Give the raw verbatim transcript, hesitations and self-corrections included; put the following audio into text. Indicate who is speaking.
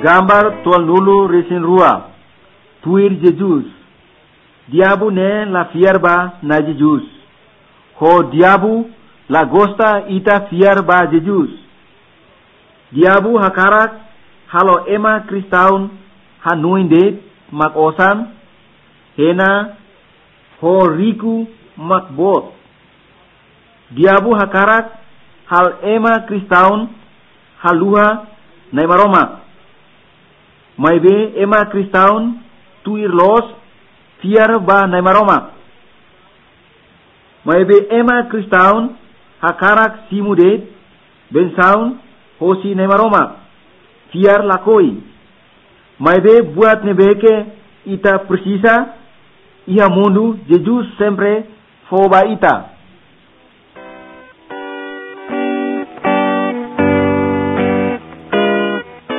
Speaker 1: Gambar tuan nulu resin rua. Tuir Jesus. Diabu ne la fierba na Jesus. Ho diabu la gosta ita fierba Jesus. Diabu hakarak halo ema kristaun hanuinde mak osan. Hena ho riku mak bot. Diabu hakarak hal ema kristaun haluha naimaroma. Maibe ema kristaun tuir los fiar ba naimaroma. Maibe ema kristaun hakarak simudet bensaun hosi naimaroma fiar lakoi. Maibe buat nebeke ita precisa iha mundu Jesus sempre foba ita.